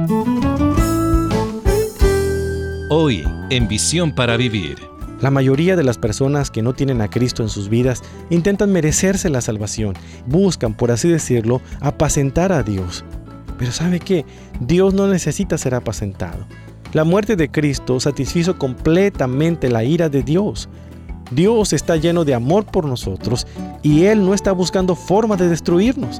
Hoy, en Visión para Vivir. La mayoría de las personas que no tienen a Cristo en sus vidas intentan merecerse la salvación. Buscan, por así decirlo, apacentar a Dios. Pero ¿sabe qué? Dios no necesita ser apacentado. La muerte de Cristo satisfizo completamente la ira de Dios. Dios está lleno de amor por nosotros y Él no está buscando forma de destruirnos.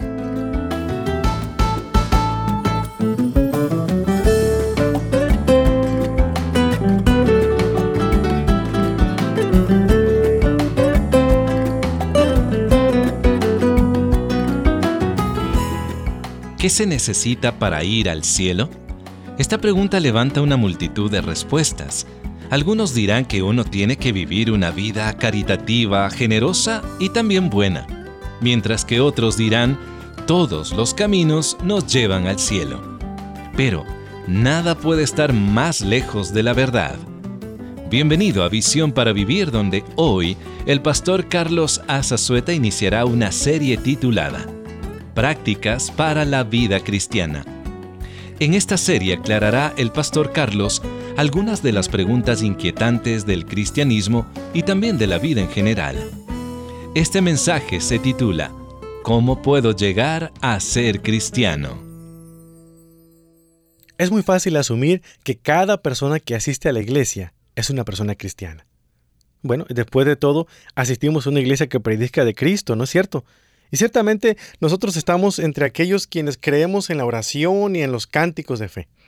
¿Qué se necesita para ir al cielo? Esta pregunta levanta una multitud de respuestas. Algunos dirán que uno tiene que vivir una vida caritativa, generosa y también buena, mientras que otros dirán, todos los caminos nos llevan al cielo. Pero nada puede estar más lejos de la verdad. Bienvenido a Visión para Vivir, donde hoy el pastor Carlos Azazueta iniciará una serie titulada Prácticas para la vida cristiana. En esta serie aclarará el pastor Carlos algunas de las preguntas inquietantes del cristianismo y también de la vida en general. Este mensaje se titula ¿Cómo puedo llegar a ser cristiano? Es muy fácil asumir que cada persona que asiste a la iglesia es una persona cristiana. Bueno, después de todo, asistimos a una iglesia que predica de Cristo, ¿no es cierto? Y ciertamente nosotros estamos entre aquellos quienes creemos en la oración y en los cánticos de fe.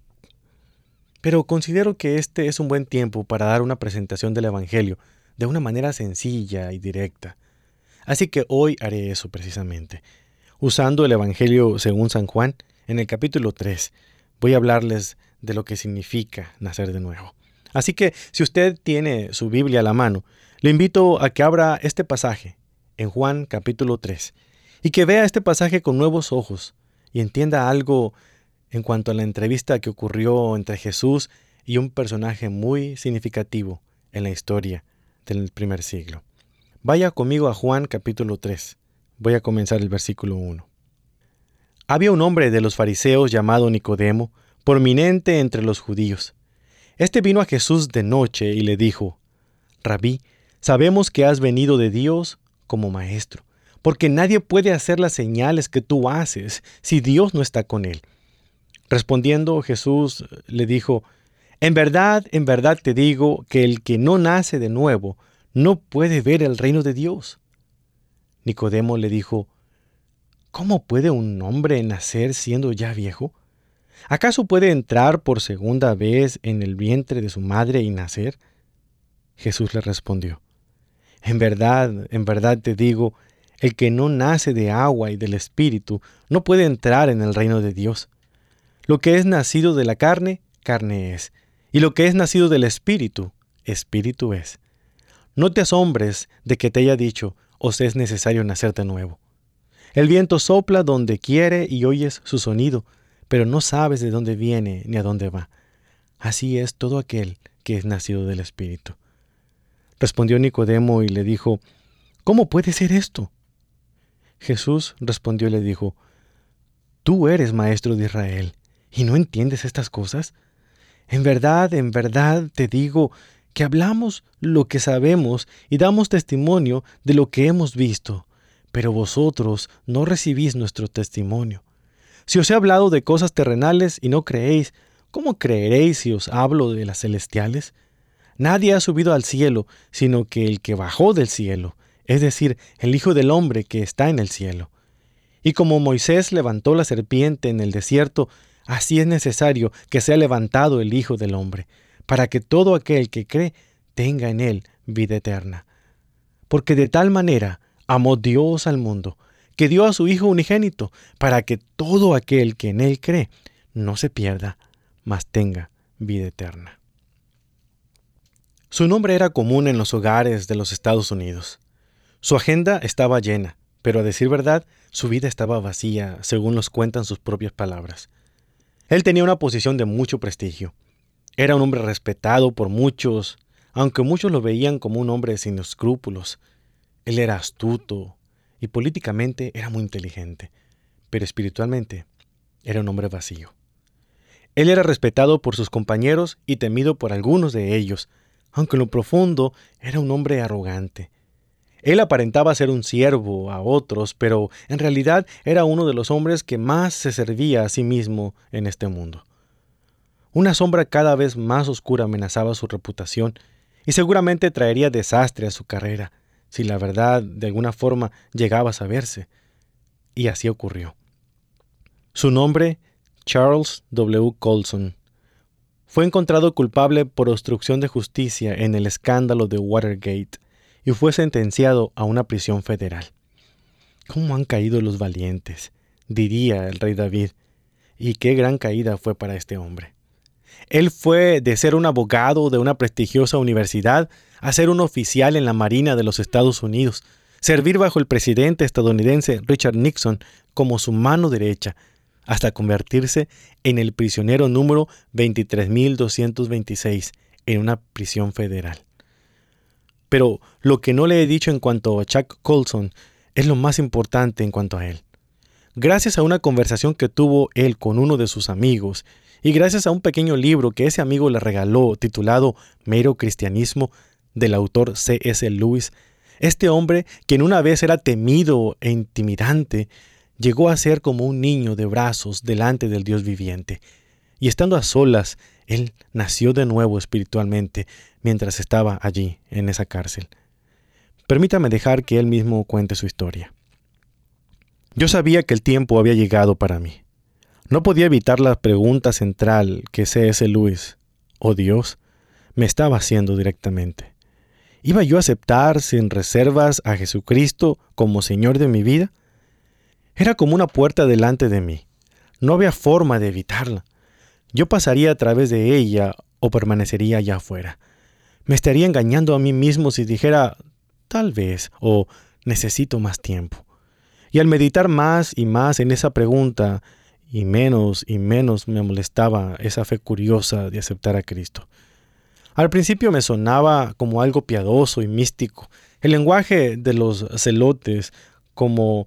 Pero considero que este es un buen tiempo para dar una presentación del Evangelio de una manera sencilla y directa. Así que hoy haré eso precisamente. Usando el Evangelio según San Juan, en el capítulo 3, voy a hablarles de lo que significa nacer de nuevo. Así que si usted tiene su Biblia a la mano, le invito a que abra este pasaje en Juan capítulo 3 y que vea este pasaje con nuevos ojos y entienda algo en cuanto a la entrevista que ocurrió entre Jesús y un personaje muy significativo en la historia del primer siglo. Vaya conmigo a Juan capítulo 3. Voy a comenzar el versículo 1. Había un hombre de los fariseos llamado Nicodemo, prominente entre los judíos. Este vino a Jesús de noche y le dijo: Rabí, sabemos que has venido de Dios como maestro, porque nadie puede hacer las señales que tú haces si Dios no está con él. Respondiendo Jesús le dijo: en verdad te digo que el que no nace de nuevo no puede ver el reino de Dios. Nicodemo le dijo: ¿cómo puede un hombre nacer siendo ya viejo? ¿Acaso puede entrar por segunda vez en el vientre de su madre y nacer? Jesús le respondió: en verdad te digo, el que no nace de agua y del Espíritu no puede entrar en el reino de Dios. Lo que es nacido de la carne, carne es, y lo que es nacido del Espíritu, Espíritu es. No te asombres de que te haya dicho, os es necesario nacer de nuevo. El viento sopla donde quiere y oyes su sonido, pero no sabes de dónde viene ni a dónde va. Así es todo aquel que es nacido del Espíritu. Respondió Nicodemo y le dijo: ¿cómo puede ser esto? Jesús respondió y le dijo: tú eres maestro de Israel, ¿y no entiendes estas cosas? En verdad te digo que hablamos lo que sabemos y damos testimonio de lo que hemos visto, pero vosotros no recibís nuestro testimonio. Si os he hablado de cosas terrenales y no creéis, ¿cómo creeréis si os hablo de las celestiales? Nadie ha subido al cielo, sino que el que bajó del cielo, es decir, el Hijo del Hombre que está en el cielo. Y como Moisés levantó la serpiente en el desierto, así es necesario que sea levantado el Hijo del Hombre, para que todo aquel que cree tenga en él vida eterna. Porque de tal manera amó Dios al mundo, que dio a su Hijo unigénito, para que todo aquel que en él cree no se pierda, mas tenga vida eterna. Su nombre era común en los hogares de los Estados Unidos. Su agenda estaba llena, pero a decir verdad, su vida estaba vacía, según nos cuentan sus propias palabras. Él tenía una posición de mucho prestigio. Era un hombre respetado por muchos, aunque muchos lo veían como un hombre sin escrúpulos. Él era astuto y políticamente era muy inteligente, pero espiritualmente era un hombre vacío. Él era respetado por sus compañeros y temido por algunos de ellos, aunque en lo profundo era un hombre arrogante. Él aparentaba ser un siervo a otros, pero en realidad era uno de los hombres que más se servía a sí mismo en este mundo. Una sombra cada vez más oscura amenazaba su reputación y seguramente traería desastre a su carrera, si la verdad de alguna forma llegaba a saberse. Y así ocurrió. Su nombre, Charles W. Colson, fue encontrado culpable por obstrucción de justicia en el escándalo de Watergate y fue sentenciado a una prisión federal. ¿Cómo han caído los valientes?, diría el rey David, y qué gran caída fue para este hombre. Él fue de ser un abogado de una prestigiosa universidad a ser un oficial en la Marina de los Estados Unidos, servir bajo el presidente estadounidense Richard Nixon como su mano derecha, hasta convertirse en el prisionero número 23.226 en una prisión federal. Pero lo que no le he dicho en cuanto a Chuck Colson es lo más importante en cuanto a él. Gracias a una conversación que tuvo él con uno de sus amigos y gracias a un pequeño libro que ese amigo le regaló titulado Mero Cristianismo del autor C.S. Lewis, este hombre, quien una vez era temido e intimidante, llegó a ser como un niño de brazos delante del Dios viviente. Y estando a solas, él nació de nuevo espiritualmente mientras estaba allí, en esa cárcel. Permítame dejar que él mismo cuente su historia. Yo sabía que el tiempo había llegado para mí. No podía evitar la pregunta central que C.S. Lewis, o Dios, me estaba haciendo directamente. ¿Iba yo a aceptar sin reservas a Jesucristo como Señor de mi vida? Era como una puerta delante de mí. No había forma de evitarla. Yo pasaría a través de ella o permanecería allá afuera. Me estaría engañando a mí mismo si dijera tal vez o necesito más tiempo. Y al meditar más y más en esa pregunta, y menos me molestaba esa fe curiosa de aceptar a Cristo. Al principio me sonaba como algo piadoso y místico, el lenguaje de los celotes como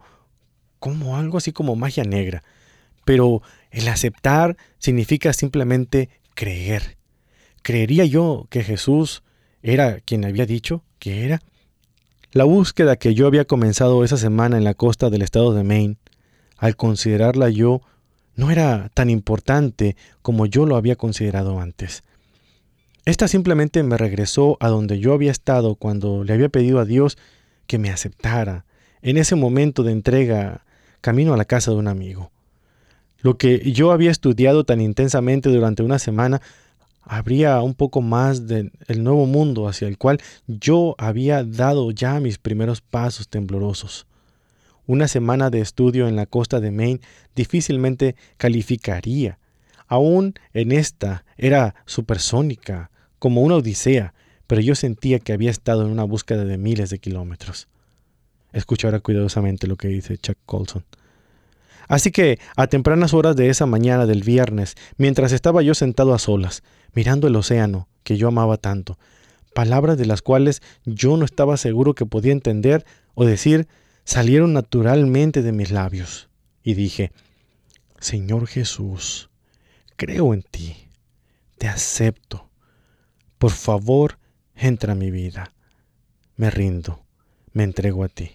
algo así como magia negra. Pero el aceptar significa simplemente creer. ¿Creería yo que Jesús era quien había dicho que era? La búsqueda que yo había comenzado esa semana en la costa del estado de Maine, al considerarla yo, no era tan importante como yo lo había considerado antes. Esta simplemente me regresó a donde yo había estado cuando le había pedido a Dios que me aceptara, en ese momento de entrega, camino a la casa de un amigo. Lo que yo había estudiado tan intensamente durante una semana abría un poco más del nuevo mundo hacia el cual yo había dado ya mis primeros pasos temblorosos. Una semana de estudio en la costa de Maine difícilmente calificaría. Aún en esta era supersónica, como una odisea, pero yo sentía que había estado en una búsqueda de miles de kilómetros. Escucha ahora cuidadosamente lo que dice Chuck Colson. Así que, a tempranas horas de esa mañana del viernes, mientras estaba yo sentado a solas, mirando el océano que yo amaba tanto, palabras de las cuales yo no estaba seguro que podía entender o decir, salieron naturalmente de mis labios. Y dije, Señor Jesús, creo en ti, te acepto. Por favor, entra a mi vida. Me rindo, me entrego a ti.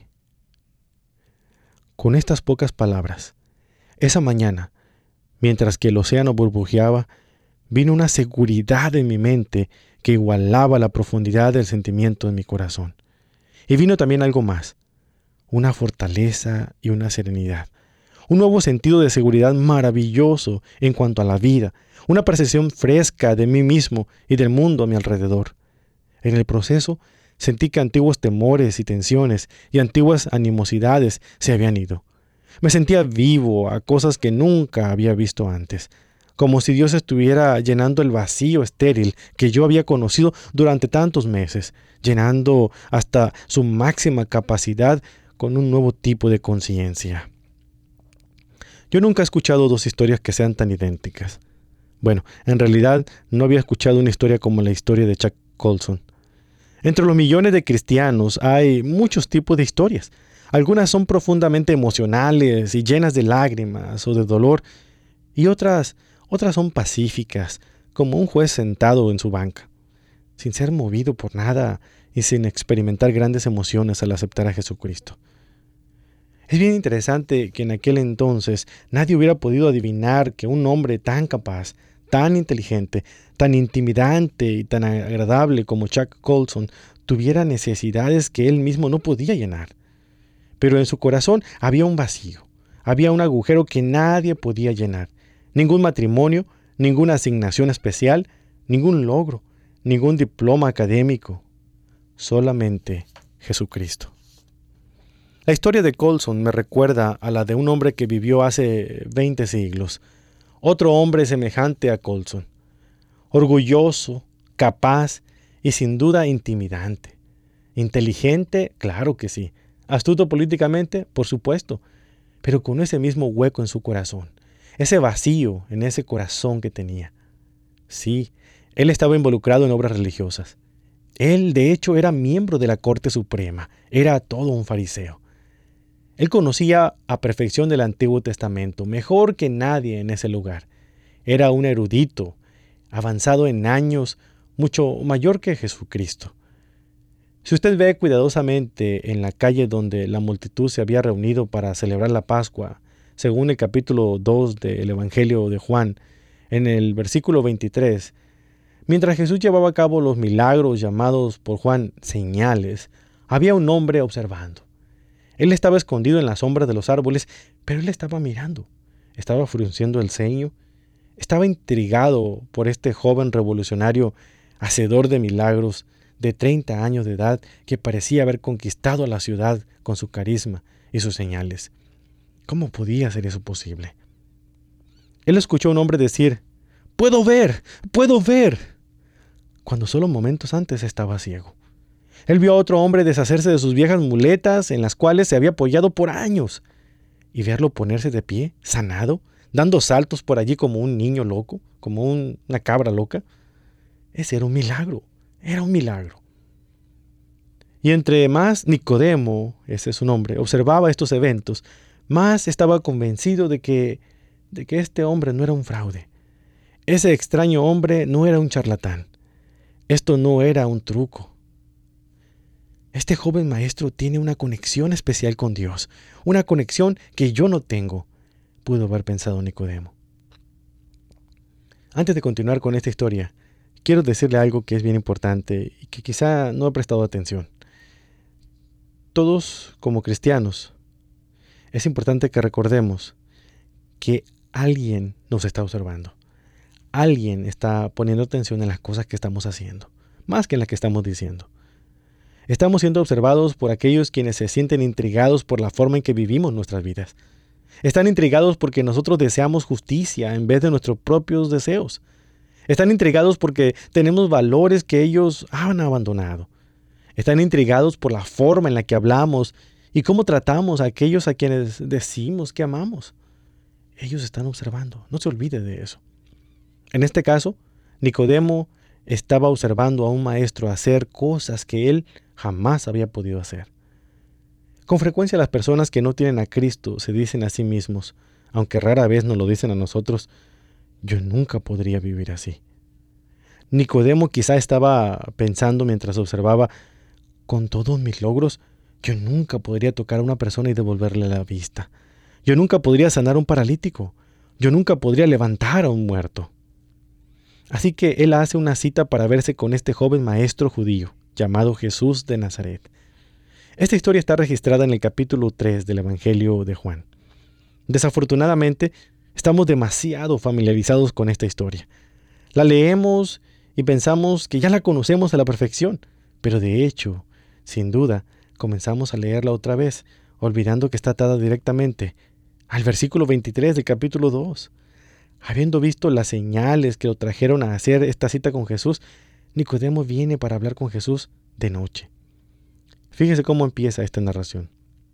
Con estas pocas palabras, esa mañana, mientras que el océano burbujeaba, vino una seguridad en mi mente que igualaba la profundidad del sentimiento en mi corazón. Y vino también algo más, una fortaleza y una serenidad, un nuevo sentido de seguridad maravilloso en cuanto a la vida, una percepción fresca de mí mismo y del mundo a mi alrededor. En el proceso, sentí que antiguos temores y tensiones y antiguas animosidades se habían ido. Me sentía vivo a cosas que nunca había visto antes, como si Dios estuviera llenando el vacío estéril que yo había conocido durante tantos meses, llenando hasta su máxima capacidad con un nuevo tipo de conciencia. Yo nunca he escuchado dos historias que sean tan idénticas. Bueno, en realidad no había escuchado una historia como la historia de Chuck Colson. Entre los millones de cristianos hay muchos tipos de historias. Algunas son profundamente emocionales y llenas de lágrimas o de dolor, y otras Otras son pacíficas, como un juez sentado en su banca, sin ser movido por nada y sin experimentar grandes emociones al aceptar a Jesucristo. Es bien interesante que en aquel entonces nadie hubiera podido adivinar que un hombre tan capaz, tan inteligente, tan intimidante y tan agradable como Chuck Colson tuviera necesidades que él mismo no podía llenar. Pero en su corazón había un vacío, había un agujero que nadie podía llenar. Ningún matrimonio, ninguna asignación especial, ningún logro, ningún diploma académico. Solamente Jesucristo. La historia de Colson me recuerda a la de un hombre que vivió hace 20 siglos. Otro hombre semejante a Colson. Orgulloso, capaz y sin duda intimidante. Inteligente, claro que sí. Astuto políticamente, por supuesto. Pero con ese mismo hueco en su corazón. Ese vacío en ese corazón que tenía. Sí, él estaba involucrado en obras religiosas. Él, de hecho, era miembro de la Corte Suprema. Era todo un fariseo. Él conocía a perfección el Antiguo Testamento, mejor que nadie en ese lugar. Era un erudito, avanzado en años, mucho mayor que Jesucristo. Si usted ve cuidadosamente en la calle donde la multitud se había reunido para celebrar la Pascua, según el capítulo 2 del Evangelio de Juan, en el versículo 23, mientras Jesús llevaba a cabo los milagros llamados por Juan señales, había un hombre observando. Él estaba escondido en la sombra de los árboles, pero él estaba mirando, estaba frunciendo el ceño, estaba intrigado por este joven revolucionario, hacedor de milagros, de 30 años de edad, que parecía haber conquistado a la ciudad con su carisma y sus señales. ¿Cómo podía ser eso posible? Él escuchó a un hombre decir, ¡Puedo ver! ¡Puedo ver!, cuando solo momentos antes estaba ciego. Él vio a otro hombre deshacerse de sus viejas muletas en las cuales se había apoyado por años y verlo ponerse de pie, sanado, dando saltos por allí como un niño loco, como una cabra loca. Ese era un milagro, era un milagro. Y entre más Nicodemo, ese es su nombre, observaba estos eventos, más estaba convencido de que este hombre no era un fraude. Ese extraño hombre no era un charlatán. Esto no era un truco. Este joven maestro tiene una conexión especial con Dios, una conexión que yo no tengo, pudo haber pensado Nicodemo. Antes de continuar con esta historia, quiero decirle algo que es bien importante y que quizá no he prestado atención. Todos, como cristianos, es importante que recordemos que alguien nos está observando. Alguien está poniendo atención en las cosas que estamos haciendo, más que en las que estamos diciendo. Estamos siendo observados por aquellos quienes se sienten intrigados por la forma en que vivimos nuestras vidas. Están intrigados porque nosotros deseamos justicia en vez de nuestros propios deseos. Están intrigados porque tenemos valores que ellos han abandonado. Están intrigados por la forma en la que hablamos y cómo tratamos a aquellos a quienes decimos que amamos. Ellos están observando, no se olvide de eso. En este caso, Nicodemo estaba observando a un maestro hacer cosas que él jamás había podido hacer. Con frecuencia las personas que no tienen a Cristo se dicen a sí mismos, aunque rara vez nos lo dicen a nosotros, yo nunca podría vivir así. Nicodemo quizá estaba pensando mientras observaba, con todos mis logros, yo nunca podría tocar a una persona y devolverle la vista. Yo nunca podría sanar a un paralítico. Yo nunca podría levantar a un muerto. Así que él hace una cita para verse con este joven maestro judío, llamado Jesús de Nazaret. Esta historia está registrada en el capítulo 3 del Evangelio de Juan. Desafortunadamente, estamos demasiado familiarizados con esta historia. La leemos y pensamos que ya la conocemos a la perfección, pero de hecho, sin duda, comenzamos a leerla otra vez, olvidando que está atada directamente al versículo 23 del capítulo 2. Habiendo visto las señales que lo trajeron a hacer esta cita con Jesús, Nicodemo viene para hablar con Jesús de noche. Fíjese cómo empieza esta narración.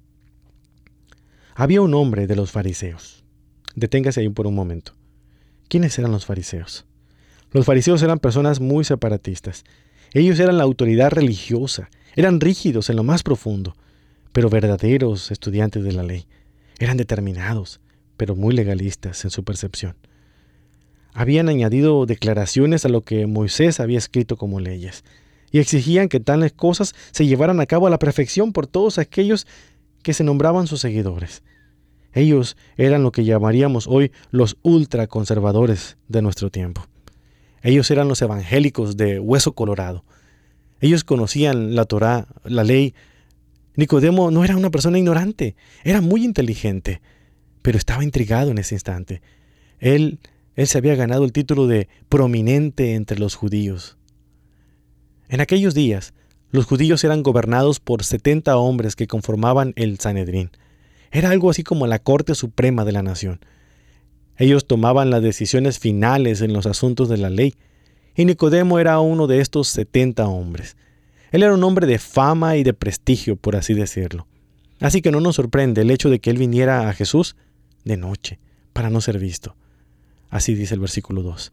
Había un hombre de los fariseos. Deténgase ahí por un momento. ¿Quiénes eran los fariseos? Los fariseos eran personas muy separatistas. Ellos eran la autoridad religiosa, eran rígidos en lo más profundo, pero verdaderos estudiantes de la ley. Eran determinados, pero muy legalistas en su percepción. habían añadido declaraciones a lo que Moisés había escrito como leyes, y exigían que tales cosas se llevaran a cabo a la perfección por todos aquellos que se nombraban sus seguidores. Ellos eran lo que llamaríamos hoy los ultraconservadores de nuestro tiempo. Ellos eran los evangélicos de hueso colorado. Ellos conocían la Torá, la ley. Nicodemo no era una persona ignorante, era muy inteligente, pero estaba intrigado en ese instante. Él se había ganado el título de prominente entre los judíos. En aquellos días, los judíos eran gobernados por 70 hombres que conformaban el Sanedrín. Era algo así como la Corte Suprema de la nación. Ellos tomaban las decisiones finales en los asuntos de la ley, y Nicodemo era uno de estos 70 hombres. Él era un hombre de fama y de prestigio, por así decirlo. Así que no nos sorprende el hecho de que él viniera a Jesús de noche, para no ser visto. Así dice el versículo 2.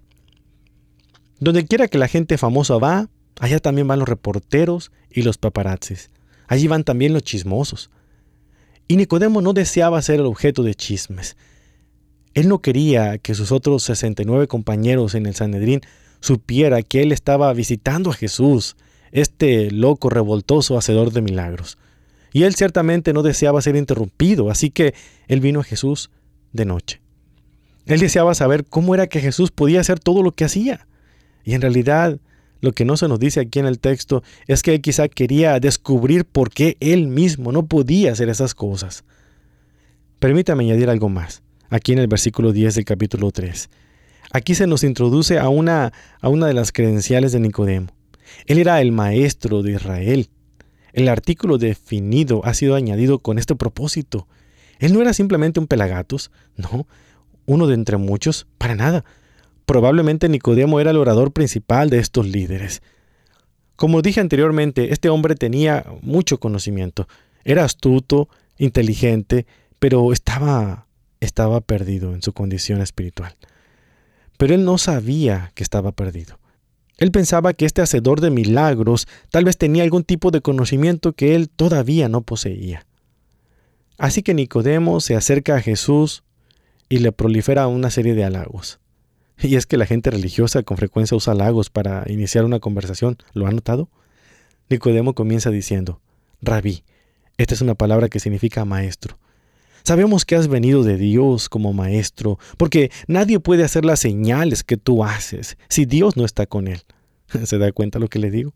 Donde quiera que la gente famosa va, allá también van los reporteros y los paparazzis. Allí van también los chismosos. Y Nicodemo no deseaba ser el objeto de chismes. Él no quería que sus otros 69 compañeros en el Sanedrín supiera que él estaba visitando a Jesús, este loco revoltoso hacedor de milagros. Y él ciertamente no deseaba ser interrumpido, así que él vino a Jesús de noche. Él deseaba saber cómo era que Jesús podía hacer todo lo que hacía. Y en realidad, lo que no se nos dice aquí en el texto es que él quizá quería descubrir por qué él mismo no podía hacer esas cosas. Permítame añadir algo más, aquí en el versículo 10 del capítulo 3. Aquí se nos introduce a una de las credenciales de Nicodemo. Él era el maestro de Israel. El artículo definido ha sido añadido con este propósito. Él no era simplemente un pelagatos, no, uno de entre muchos, para nada. Probablemente Nicodemo era el orador principal de estos líderes. Como dije anteriormente, este hombre tenía mucho conocimiento. Era astuto, inteligente, pero estaba perdido en su condición espiritual. Pero él no sabía que estaba perdido. Él pensaba que este hacedor de milagros tal vez tenía algún tipo de conocimiento que él todavía no poseía. Así que Nicodemo se acerca a Jesús y le prolifera una serie de halagos. Y es que la gente religiosa con frecuencia usa halagos para iniciar una conversación. ¿Lo ha notado? Nicodemo comienza diciendo: Rabí, esta es una palabra que significa maestro. Sabemos que has venido de Dios como maestro, porque nadie puede hacer las señales que tú haces si Dios no está con él. ¿Se da cuenta lo que le digo?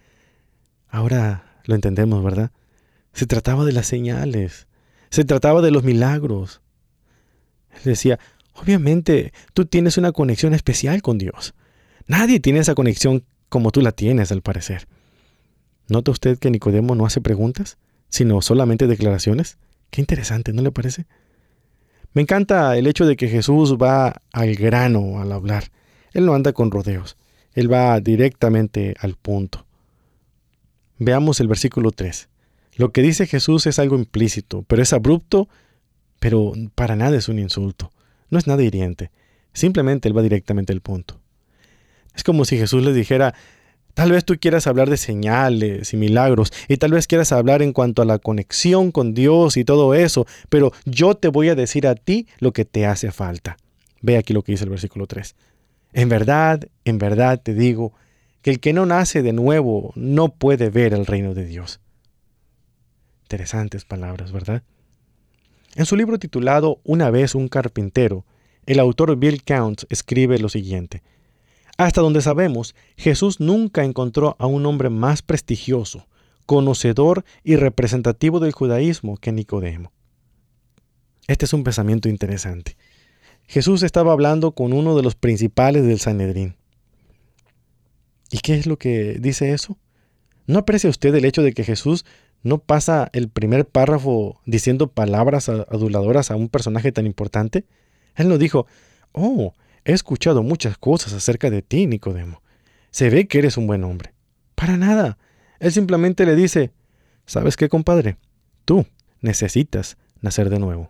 Ahora lo entendemos, ¿verdad? Se trataba de las señales, se trataba de los milagros. Él decía: obviamente tú tienes una conexión especial con Dios. Nadie tiene esa conexión como tú la tienes, al parecer. ¿Nota usted que Nicodemo no hace preguntas, sino solamente declaraciones? Qué interesante, ¿no le parece? Me encanta el hecho de que Jesús va al grano al hablar. Él no anda con rodeos. Él va directamente al punto. Veamos el versículo 3. Lo que dice Jesús es algo implícito, pero es abrupto, pero para nada es un insulto. No es nada hiriente. Simplemente él va directamente al punto. Es como si Jesús le dijera: tal vez tú quieras hablar de señales y milagros, y tal vez quieras hablar en cuanto a la conexión con Dios y todo eso, pero yo te voy a decir a ti lo que te hace falta. Ve aquí lo que dice el versículo 3. En verdad te digo que el que no nace de nuevo no puede ver el reino de Dios. Interesantes palabras, ¿verdad? En su libro titulado Una vez un carpintero, el autor Bill Counts escribe lo siguiente: hasta donde sabemos, Jesús nunca encontró a un hombre más prestigioso, conocedor y representativo del judaísmo que Nicodemo. Este es un pensamiento interesante. Jesús estaba hablando con uno de los principales del Sanedrín. ¿Y qué es lo que dice eso? ¿No aprecia usted el hecho de que Jesús no pasa el primer párrafo diciendo palabras aduladoras a un personaje tan importante? Él no dijo: oh, he escuchado muchas cosas acerca de ti, Nicodemo. Se ve que eres un buen hombre. Para nada. Él simplemente le dice: ¿sabes qué, compadre? Tú necesitas nacer de nuevo.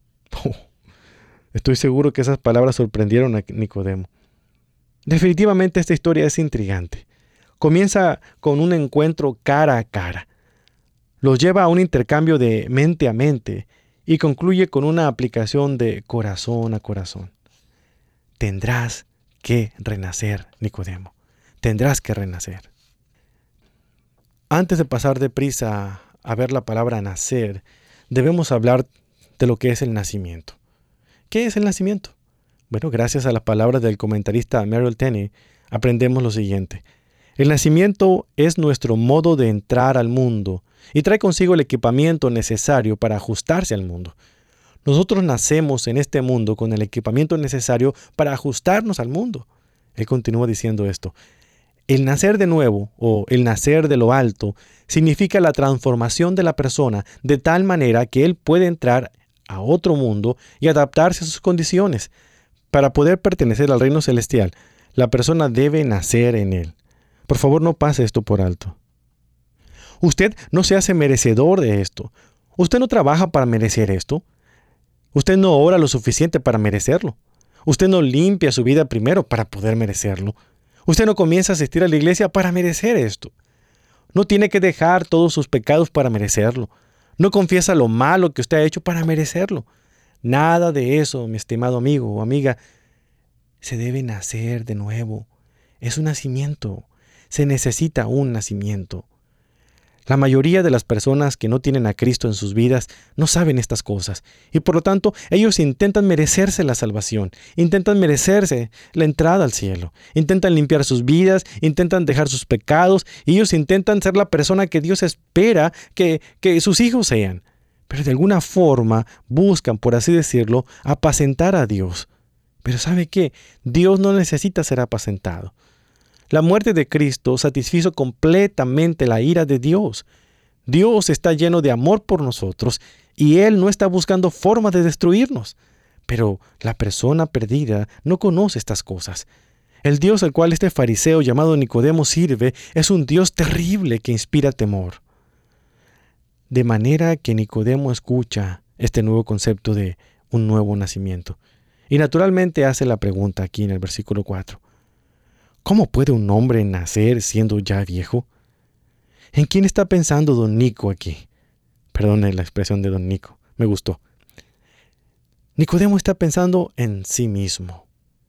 Estoy seguro que esas palabras sorprendieron a Nicodemo. Definitivamente esta historia es intrigante. Comienza con un encuentro cara a cara. Los lleva a un intercambio de mente a mente y concluye con una aplicación de corazón a corazón. Tendrás que renacer, Nicodemo. Tendrás que renacer. Antes de pasar deprisa a ver la palabra nacer, debemos hablar de lo que es el nacimiento. ¿Qué es el nacimiento? Bueno, gracias a las palabras del comentarista Merrill Tenney, aprendemos lo siguiente. El nacimiento es nuestro modo de entrar al mundo y trae consigo el equipamiento necesario para ajustarse al mundo. Nosotros nacemos en este mundo con el equipamiento necesario para ajustarnos al mundo. Él continúa diciendo esto. El nacer de nuevo, o el nacer de lo alto, significa la transformación de la persona de tal manera que él puede entrar a otro mundo y adaptarse a sus condiciones. Para poder pertenecer al reino celestial, la persona debe nacer en él. Por favor, no pase esto por alto. Usted no se hace merecedor de esto. Usted no trabaja para merecer esto. Usted no ora lo suficiente para merecerlo. Usted no limpia su vida primero para poder merecerlo. Usted no comienza a asistir a la iglesia para merecer esto. No tiene que dejar todos sus pecados para merecerlo. No confiesa lo malo que usted ha hecho para merecerlo. Nada de eso, mi estimado amigo o amiga. Se debe nacer de nuevo. Es un nacimiento. Se necesita un nacimiento. La mayoría de las personas que no tienen a Cristo en sus vidas no saben estas cosas y por lo tanto ellos intentan merecerse la salvación, intentan merecerse la entrada al cielo, intentan limpiar sus vidas, intentan dejar sus pecados y ellos intentan ser la persona que Dios espera que sus hijos sean. Pero de alguna forma buscan, por así decirlo, apacentar a Dios. Pero ¿sabe qué? Dios no necesita ser apacentado. La muerte de Cristo satisfizo completamente la ira de Dios. Dios está lleno de amor por nosotros y Él no está buscando forma de destruirnos. Pero la persona perdida no conoce estas cosas. El Dios al cual este fariseo llamado Nicodemo sirve es un Dios terrible que inspira temor. De manera que Nicodemo escucha este nuevo concepto de un nuevo nacimiento. Y naturalmente hace la pregunta aquí en el versículo 4. ¿Cómo puede un hombre nacer siendo ya viejo? ¿En quién está pensando don Nico aquí? Perdone la expresión de don Nico, me gustó. Nicodemo está pensando en sí mismo.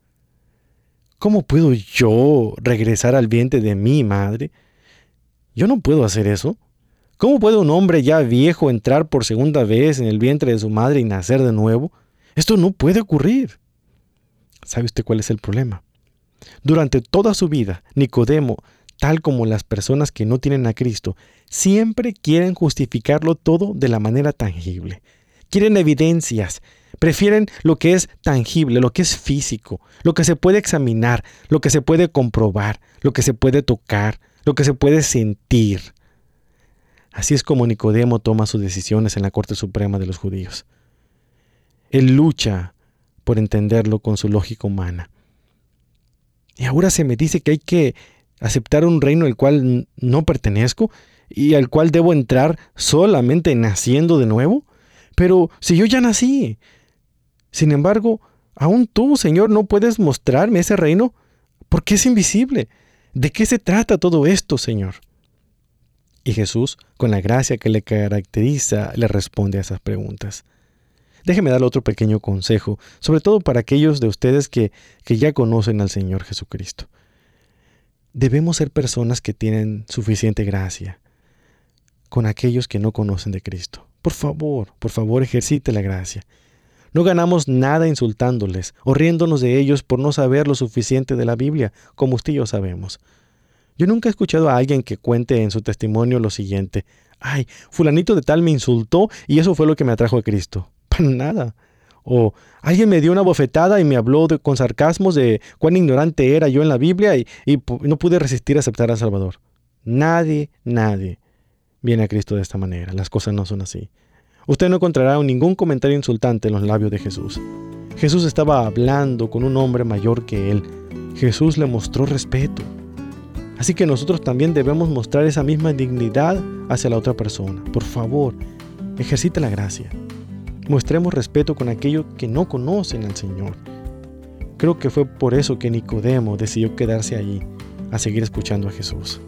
¿Cómo puedo yo regresar al vientre de mi madre? Yo no puedo hacer eso. ¿Cómo puede un hombre ya viejo entrar por segunda vez en el vientre de su madre y nacer de nuevo? Esto no puede ocurrir. ¿Sabe usted cuál es el problema? Durante toda su vida, Nicodemo, tal como las personas que no tienen a Cristo, siempre quieren justificarlo todo de la manera tangible. Quieren evidencias, prefieren lo que es tangible, lo que es físico, lo que se puede examinar, lo que se puede comprobar, lo que se puede tocar, lo que se puede sentir. Así es como Nicodemo toma sus decisiones en la Corte Suprema de los judíos. Él lucha por entenderlo con su lógica humana. Y ahora se me dice que hay que aceptar un reino al cual no pertenezco y al cual debo entrar solamente naciendo de nuevo. Pero si yo ya nací. Sin embargo, aún tú, Señor, no puedes mostrarme ese reino porque es invisible. ¿De qué se trata todo esto, Señor? Y Jesús, con la gracia que le caracteriza, le responde a esas preguntas. Déjeme darle otro pequeño consejo, sobre todo para aquellos de ustedes que ya conocen al Señor Jesucristo. Debemos ser personas que tienen suficiente gracia con aquellos que no conocen de Cristo. Por favor, ejercite la gracia. No ganamos nada insultándoles o riéndonos de ellos por no saber lo suficiente de la Biblia, como usted y yo sabemos. Yo nunca he escuchado a alguien que cuente en su testimonio lo siguiente. Ay, fulanito de tal me insultó y eso fue lo que me atrajo a Cristo. Para nada. O alguien me dio una bofetada y me habló con sarcasmos de cuán ignorante era yo en la Biblia y no pude resistir a aceptar al Salvador. Nadie viene a Cristo de esta manera. Las cosas no son así. Usted no encontrará ningún comentario insultante en los labios de Jesús. Jesús estaba hablando con un hombre mayor que él. Jesús le mostró respeto. Así que nosotros también debemos mostrar esa misma dignidad hacia la otra persona. Por favor, ejercite la gracia. Mostremos respeto con aquellos que no conocen al Señor. Creo que fue por eso que Nicodemo decidió quedarse allí a seguir escuchando a Jesús.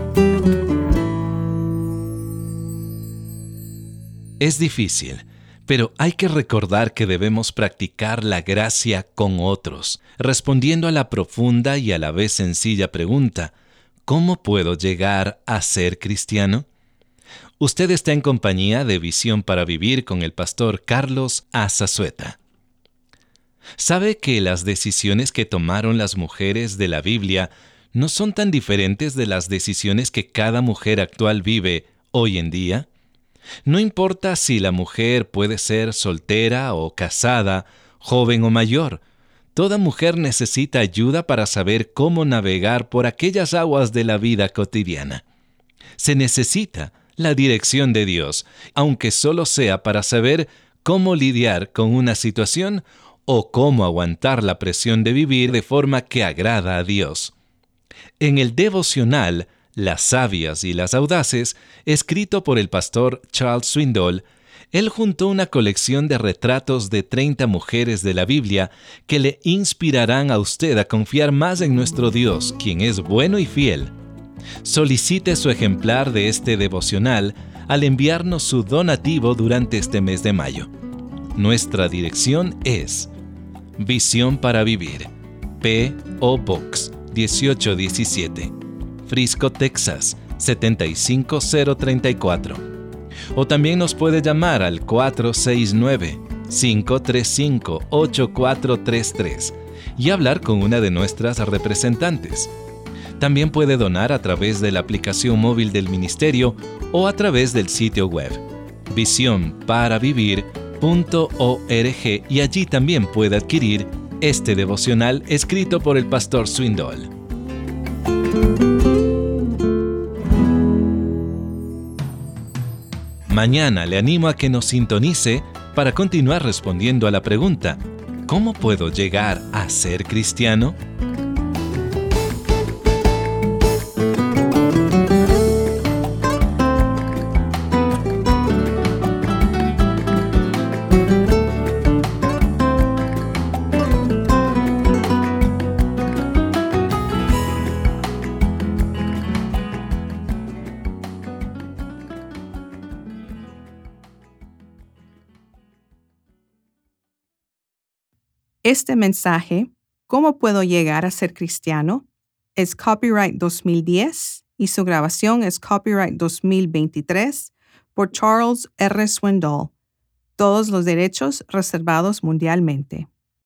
Es difícil, Pero hay que recordar que debemos practicar la gracia con otros, respondiendo a la profunda y a la vez sencilla pregunta: ¿cómo puedo llegar a ser cristiano? Usted está en compañía de Visión para Vivir con el pastor Carlos A. Zazueta. ¿Sabe que las decisiones que tomaron las mujeres de la Biblia no son tan diferentes de las decisiones que cada mujer actual vive hoy en día? No importa si la mujer puede ser soltera o casada, joven o mayor, toda mujer necesita ayuda para saber cómo navegar por aquellas aguas de la vida cotidiana. Se necesita la dirección de Dios, aunque solo sea para saber cómo lidiar con una situación o cómo aguantar la presión de vivir de forma que agrada a Dios. En el devocional Las sabias y las audaces, escrito por el pastor Charles Swindoll, él juntó una colección de retratos de 30 mujeres de la Biblia que le inspirarán a usted a confiar más en nuestro Dios, quien es bueno y fiel. Solicite su ejemplar de este devocional al enviarnos su donativo durante este mes de mayo. Nuestra dirección es Visión para Vivir, P.O. Box 1817, Frisco, Texas 75034. O también nos puede llamar al 469-535-8433 y hablar con una de nuestras representantes. También puede donar a través de la aplicación móvil del ministerio o a través del sitio web visionparavivir.org, y allí también puede adquirir este devocional escrito por el pastor Swindoll. Mañana le animo a que nos sintonice para continuar respondiendo a la pregunta: ¿cómo puedo llegar a ser cristiano? Este mensaje, ¿cómo puedo llegar a ser cristiano?, es copyright 2010 y su grabación es copyright 2023 por Charles R. Swindoll. Todos los derechos reservados mundialmente.